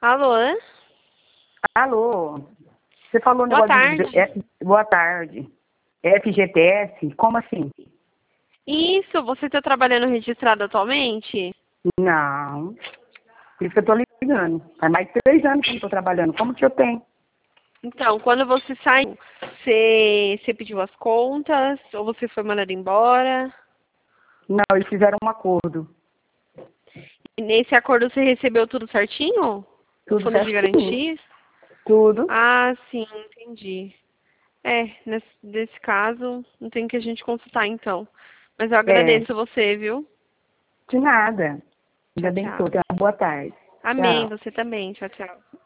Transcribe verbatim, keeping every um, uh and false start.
Alô? Alô? Você falou um Boa negócio tarde. de... F- Boa tarde. F G T S? Como assim? Isso, você está trabalhando registrado atualmente? Não. Por isso que eu tô ligando. Faz mais de três anos que eu não tô trabalhando. Como que eu tenho? Então, quando você saiu, você, você pediu as contas ou você foi mandado embora? Não, eles fizeram um acordo. E nesse acordo você recebeu tudo certinho? O Tudo fundo de certinho. garantia? Tudo. Ah, sim, entendi. É, nesse, nesse caso, não tem que a gente consultar então. Mas eu É. agradeço você, viu? De nada. Tchau, Ainda bem que tchau. tô. Tenha uma boa tarde. Amém, Tchau. você também. Tchau, tchau.